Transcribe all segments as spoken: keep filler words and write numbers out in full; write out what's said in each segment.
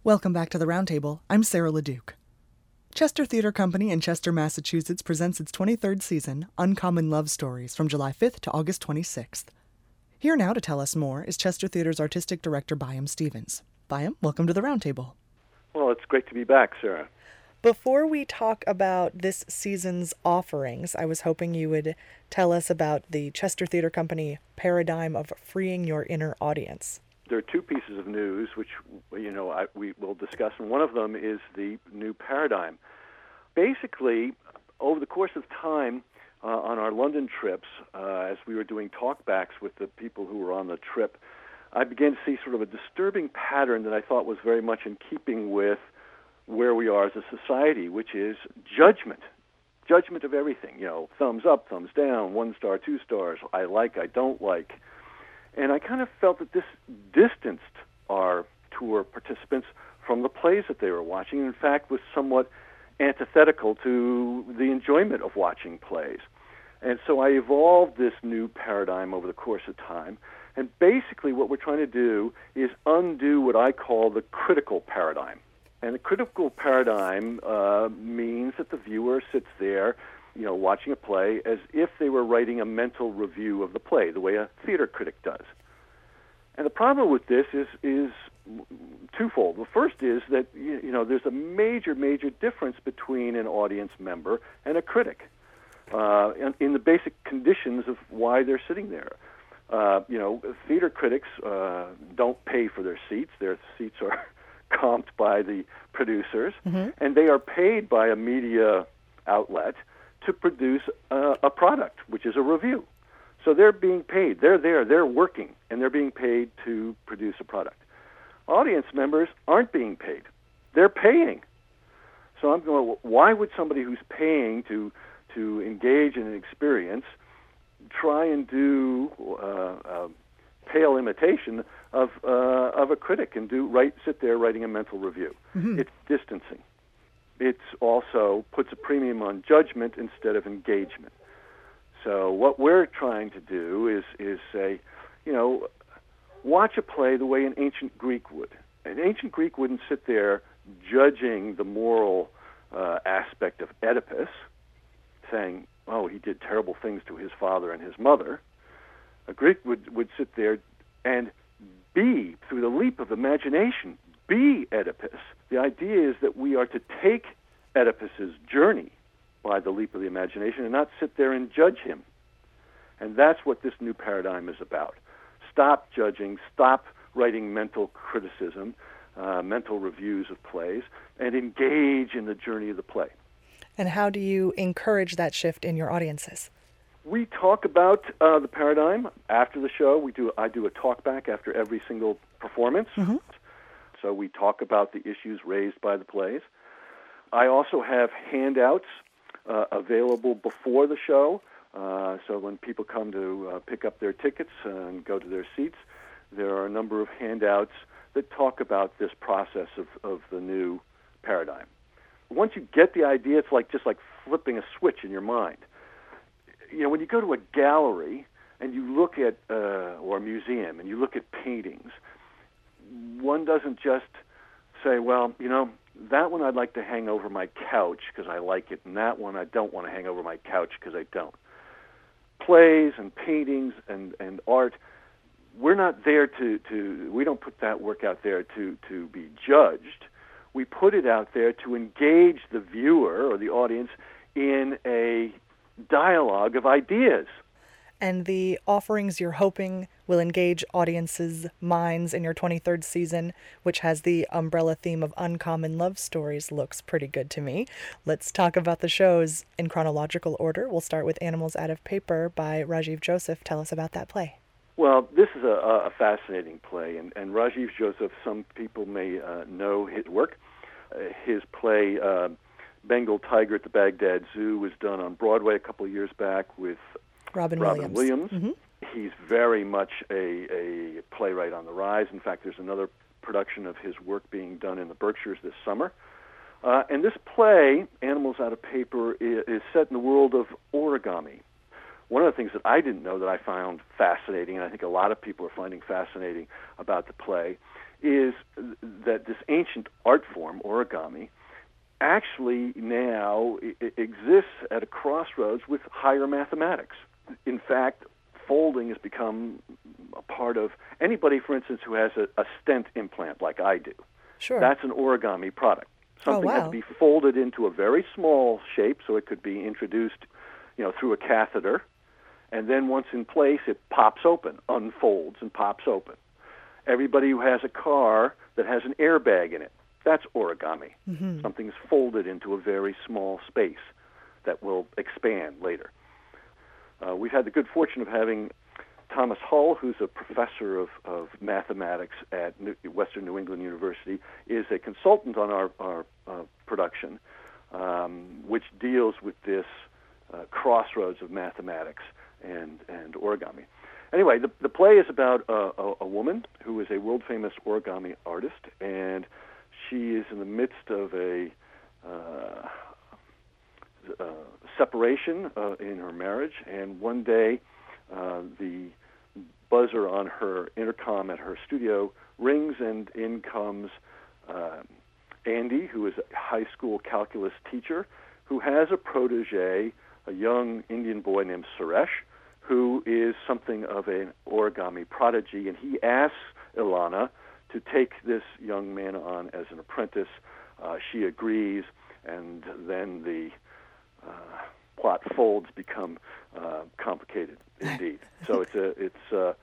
Welcome back to the Roundtable. I'm Sarah LeDuc. Chester Theatre Company in Chester, Massachusetts presents its twenty-third season, Uncommon Love Stories, from July fifth to August twenty-sixth. Here now to tell us more is Chester Theatre's Artistic Director, Byam Stevens. Byam, welcome to the Roundtable. Well, it's great to be back, Sarah. Before we talk about this season's offerings, I was hoping you would tell us about the Chester Theatre Company paradigm of freeing your inner audience. There are two pieces of news which, you know, I, we will discuss, and one of them is the new paradigm. Basically, over the course of time, uh, on our London trips, uh, as we were doing talkbacks with the people who were on the trip, I began to see sort of a disturbing pattern that I thought was very much in keeping with where we are as a society, which is judgment. Judgment of everything, you know, thumbs up, thumbs down, one star, two stars, I like, I don't like. And I kind of felt that this distanced our tour participants from the plays that they were watching, and in fact was somewhat antithetical to the enjoyment of watching plays. And so I evolved this new paradigm over the course of time, and basically what we're trying to do is undo what I call the critical paradigm. And the critical paradigm uh, means that the viewer sits there, you know, watching a play as if they were writing a mental review of the play, the way a theater critic does. And the problem with this is is twofold. The first is that, you know, there's a major, major difference between an audience member and a critic uh, in, in the basic conditions of why they're sitting there. Uh, you know, theater critics uh, don't pay for their seats. Their seats are comped by the producers, mm-hmm. and they are paid by a media outlet to produce uh, a product, which is a review. So they're being paid. They're there. They're working, and they're being paid to produce a product. Audience members aren't being paid. They're paying. So I'm going, why would somebody who's paying to to engage in an experience try and do uh, a pale imitation of uh, of a critic and do write sit there writing a mental review? Mm-hmm. It's distancing. It also puts a premium on judgment instead of engagement. So what we're trying to do is is say, you know, watch a play the way an ancient Greek would. An ancient Greek wouldn't sit there judging the moral uh, aspect of Oedipus, saying, oh, he did terrible things to his father and his mother. A Greek would, would sit there and be, through the leap of imagination, be Oedipus. The idea is that we are to take Oedipus's journey by the leap of the imagination and not sit there and judge him. And that's what this new paradigm is about. Stop judging, stop writing mental criticism, uh, mental reviews of plays, and engage in the journey of the play. And how do you encourage that shift in your audiences? We talk about uh, the paradigm after the show. We do. I do a talk back after every single performance. Mm-hmm. So we talk about the issues raised by the plays. I also have handouts uh, available before the show. Uh, so when people come to uh, pick up their tickets and go to their seats, there are a number of handouts that talk about this process of, of the new paradigm. Once you get the idea, it's like just like flipping a switch in your mind. You know, when you go to a gallery and you look at, uh, or a museum, and you look at paintings, one doesn't just say, well, you know, that one I'd like to hang over my couch because I like it, and that one I don't want to hang over my couch because I don't. Plays and paintings and, and art, we're not there to, to, we don't put that work out there to, to be judged. We put it out there to engage the viewer or the audience in a dialogue of ideas. And the offerings you're hoping will engage audiences' minds in your twenty-third season, which has the umbrella theme of uncommon love stories, looks pretty good to me. Let's talk about the shows in chronological order. We'll start with Animals Out of Paper by Rajiv Joseph. Tell us about that play. Well, this is a, a fascinating play, and, and Rajiv Joseph, some people may uh, know his work. Uh, his play, uh, Bengal Tiger at the Baghdad Zoo, was done on Broadway a couple of years back with Robin, Robin Williams. Williams. Mm-hmm. He's very much a, a playwright on the rise. In fact, there's another production of his work being done in the Berkshires this summer. Uh, and this play, Animals Out of Paper, is, is set in the world of origami. One of the things that I didn't know that I found fascinating, and I think a lot of people are finding fascinating about the play, is that this ancient art form, origami, actually now exists at a crossroads with higher mathematics. In fact, folding has become a part of anybody, for instance, who has a, a stent implant like I do. Sure. That's an origami product. Something oh, wow. has to be folded into a very small shape so it could be introduced, you know, through a catheter, and then once in place, it pops open, unfolds, and pops open. Everybody who has a car that has an airbag in it, that's origami. Mm-hmm. Something's folded into a very small space that will expand later. Uh, we've had the good fortune of having Thomas Hull, who's a professor of, of mathematics at New, Western New England University, is a consultant on our, our uh, production, um, which deals with this uh, crossroads of mathematics and, and origami. Anyway, the, the play is about a, a, a woman who is a world-famous origami artist, and she is in the midst of a uh, uh, separation uh, in her marriage, and one day uh, the buzzer on her intercom at her studio rings, and in comes uh, Andy, who is a high school calculus teacher, who has a protege, a young Indian boy named Suresh, who is something of an origami prodigy, and he asks Ilana to take this young man on as an apprentice. Uh, she agrees, and then the uh, plot folds become uh, complicated indeed. So it's a it's uh,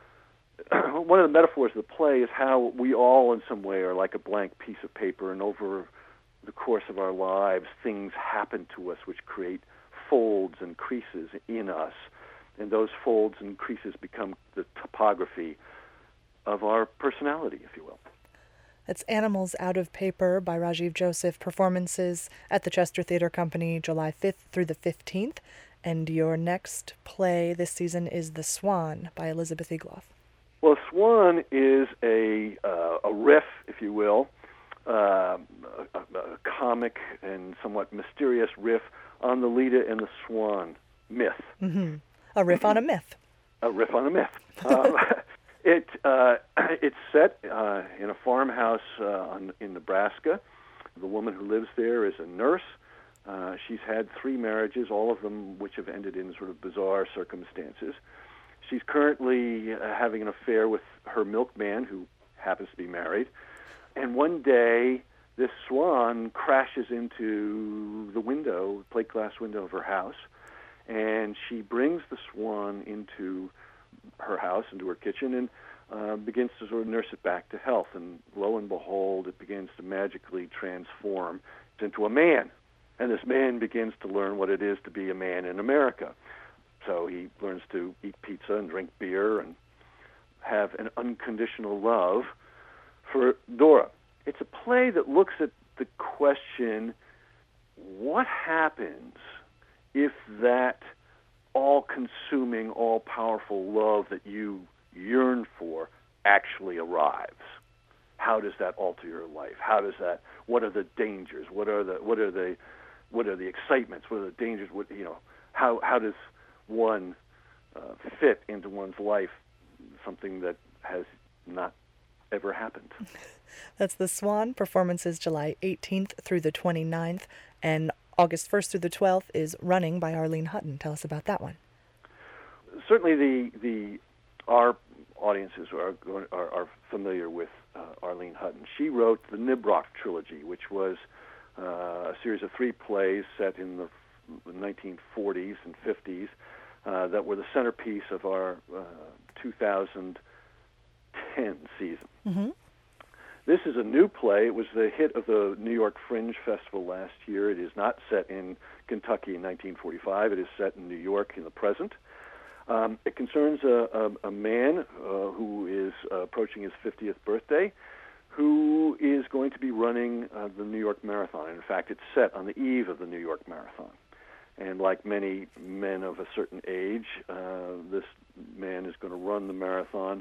one of the metaphors of the play is how we all, in some way, are like a blank piece of paper, and over the course of our lives, things happen to us which create folds and creases in us. And those folds and creases become the topography of our personality, if you will. It's Animals Out of Paper by Rajiv Joseph. Performances at the Chester Theatre Company July fifth through the fifteenth. And your next play this season is The Swan by Elizabeth Egloff. Well, Swan is a uh, a riff, if you will, uh, a, a comic and somewhat mysterious riff on the Leda and the Swan myth. Mm-hmm. A riff on a myth. A riff on a myth. Um, it uh, it's set uh, in a farmhouse uh, on, in Nebraska. The woman who lives there is a nurse. Uh, she's had three marriages, all of them which have ended in sort of bizarre circumstances. She's currently uh, having an affair with her milkman, who happens to be married. And one day, this swan crashes into the window, plate glass window of her house, and she brings the swan into her house, into her kitchen, and uh, begins to sort of nurse it back to health. And lo and behold, it begins to magically transform into a man. And this man begins to learn what it is to be a man in America. So he learns to eat pizza and drink beer and have an unconditional love for Dora. It's a play that looks at the question, what happens if that all-consuming, all-powerful love that you yearn for actually arrives? How does that alter your life? How does that? What are the dangers? What are the what are the what are the excitements? What are the dangers? What you know? How how does one uh, fit into one's life? Something that has not ever happened. That's The Swan. Performances July eighteenth through the twenty-ninth, and August first through the twelfth is Running by Arlene Hutton. Tell us about that one. Certainly, the the our audiences are are, are familiar with uh, Arlene Hutton. She wrote the Nibrock trilogy, which was uh, a series of three plays set in the nineteen forties and fifties uh, that were the centerpiece of our uh, two thousand ten season. Mm-hmm. This is a new play. It was the hit of the New York Fringe Festival last year. It is not set in Kentucky in nineteen forty-five. It is set in New York in the present. Um, it concerns a, a, a man uh, who is uh, approaching his fiftieth birthday, who is going to be running uh, the New York Marathon. In fact, it's set on the eve of the New York Marathon. And like many men of a certain age, uh, this man is going to run the marathon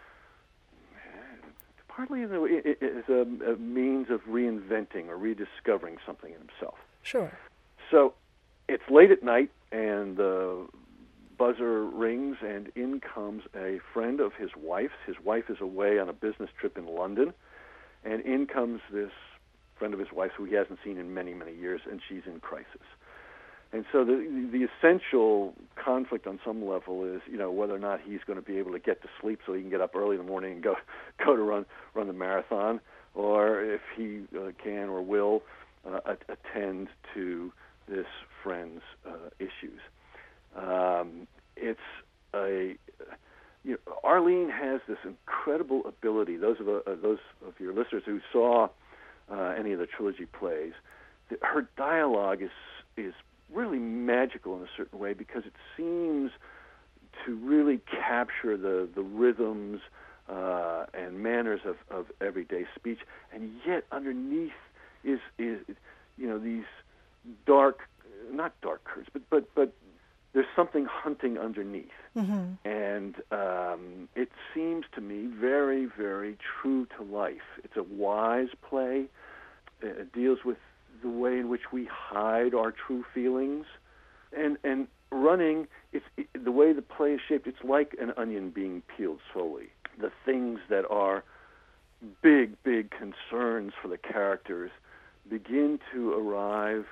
partly as a, a means of reinventing or rediscovering something in himself. Sure. So it's late at night, and the buzzer rings, and in comes a friend of his wife's. His wife is away on a business trip in London, and in comes this friend of his wife's who he hasn't seen in many, many years, and she's in crisis. And so the the essential conflict on some level is, you know, whether or not he's going to be able to get to sleep so he can get up early in the morning and go go to run run the marathon, or if he uh, can or will uh, a- attend to this friend's uh, issues. Um, it's a you know, Arlene has this incredible ability. Those of uh, those of your listeners who saw uh, any of the trilogy plays, that her dialogue is is really magical in a certain way, because it seems to really capture the, the rhythms uh, and manners of, of everyday speech, and yet underneath is, is you know, these dark, not dark curves, but, but, but there's something hunting underneath. Mm-hmm. And um, it seems to me very, very true to life. It's a wise play. It deals with the way in which we hide our true feelings, and and running. It's it, the way the play is shaped. It's like an onion being peeled slowly. The things that are big, big concerns for the characters begin to arrive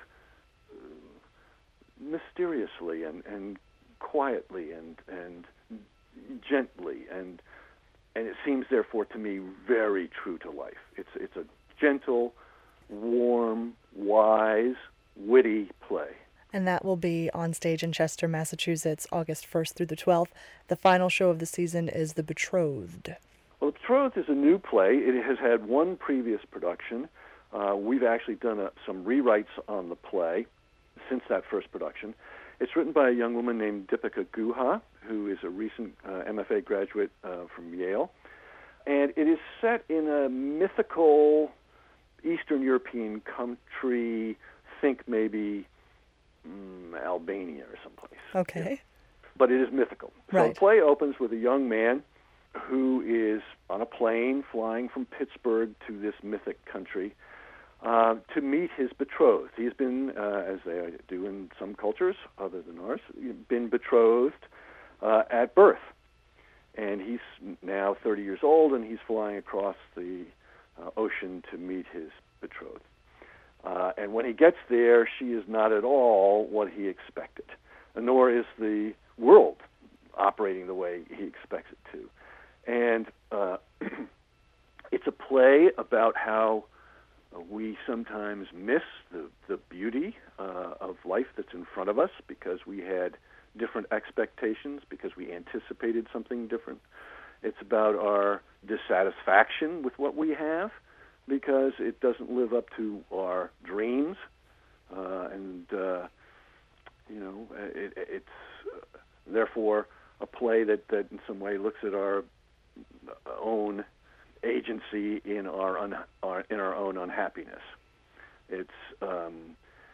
uh, mysteriously and, and quietly and and gently, and and it seems therefore to me very true to life. It's it's a gentle, warm, wise, witty play. And that will be on stage in Chester, Massachusetts, August first through the twelfth. The final show of the season is The Betrothed. Well, The Betrothed is a new play. It has had one previous production. Uh, we've actually done a, some rewrites on the play since that first production. It's written by a young woman named Deepika Guha, who is a recent uh, M F A graduate uh, from Yale. And it is set in a mythical Eastern European country, think maybe mm, Albania or someplace. Okay. Yeah. But it is mythical. Right. So the play opens with a young man who is on a plane flying from Pittsburgh to this mythic country uh, to meet his betrothed. He's been, uh, as they do in some cultures other than ours, been betrothed uh, at birth. And he's now thirty years old, and he's flying across the Uh, ocean to meet his betrothed. Uh, and when he gets there, she is not at all what he expected, nor is the world operating the way he expects it to. And uh, it's a play about how uh, we sometimes miss the, the beauty uh, of life that's in front of us because we had different expectations, because we anticipated something different. It's about our dissatisfaction with what we have because it doesn't live up to our dreams. Uh, and, uh, you know, it, it's uh, therefore a play that, that in some way looks at our own agency in our, un, our in our own unhappiness. It's um,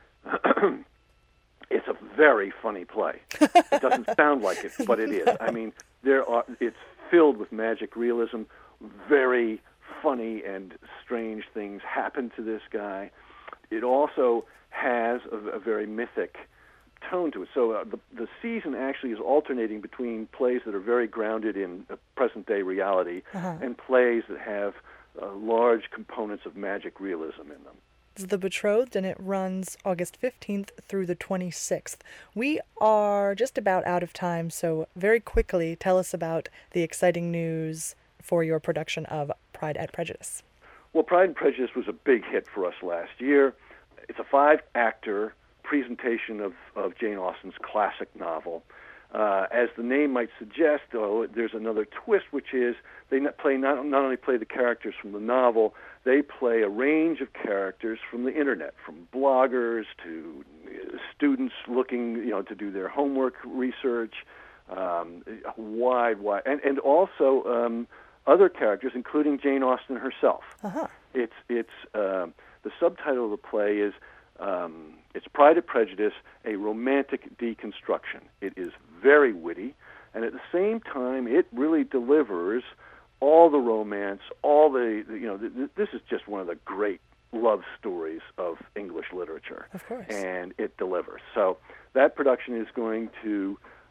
it's a very funny play. It doesn't sound like it, but it is. I mean, there are it's filled with magic realism. Very funny and strange things happen to this guy. It also has a, a very mythic tone to it. So uh, the, the season actually is alternating between plays that are very grounded in uh, present-day reality uh-huh. and plays that have uh, large components of magic realism in them. It's The Betrothed, and it runs August fifteenth through the twenty-sixth. We are just about out of time, so very quickly tell us about the exciting news for your production of Pride and Prejudice. Well, Pride and Prejudice was a big hit for us last year. It's a five-actor presentation of, of Jane Austen's classic novel. Uh, as the name might suggest, though, there's another twist, which is they not play not, not only play the characters from the novel, they play a range of characters from the internet, from bloggers to students looking, you know, to do their homework research, um, wide, wide, and and also um, other characters, including Jane Austen herself. Uh-huh. It's it's uh, the subtitle of the play is um, it's Pride and Prejudice, a romantic deconstruction. It is very witty, and at the same time, it really delivers all the romance, all the, the you know, th- this is just one of the great love stories of English literature. Of course. And it delivers. So that production is going to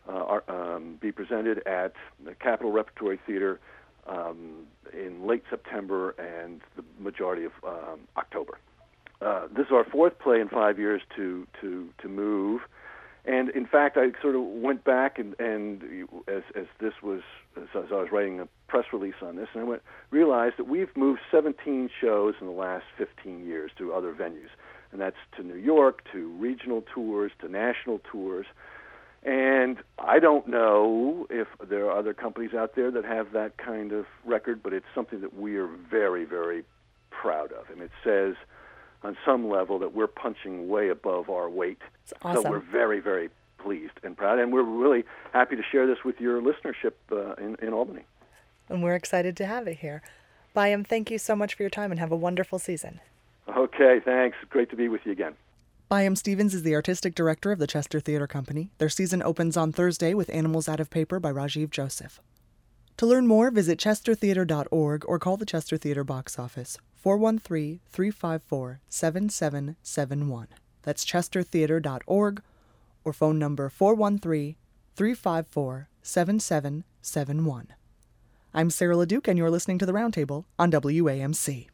uh, are, um, be presented at the Capitol Repertory Theater um, in late September and the majority of um, October. Uh, this is our fourth play in five years to to to move, and in fact, I sort of went back and, and as as this was as I was writing a press release on this, and I went realized that we've moved seventeen shows in the last fifteen years to other venues, and that's to New York, to regional tours, to national tours. And I don't know if there are other companies out there that have that kind of record, but it's something that we are very, very proud of. And it says on some level that we're punching way above our weight. It's awesome. So we're very, very pleased and proud. And we're really happy to share this with your listenership uh, in, in Albany. And we're excited to have it here. Byam, thank you so much for your time and have a wonderful season. Okay, thanks. Great to be with you again. Byam Stevens is the artistic director of the Chester Theatre Company. Their season opens on Thursday with Animals Out of Paper by Rajiv Joseph. To learn more, visit chester theatre dot org or call the Chester Theatre box office, four one three, three five four, seven seven seven one. That's chester theatre dot org or phone number four one three, three five four, seven seven seven one. I'm Sarah LeDuc, and you're listening to The Roundtable on W A M C.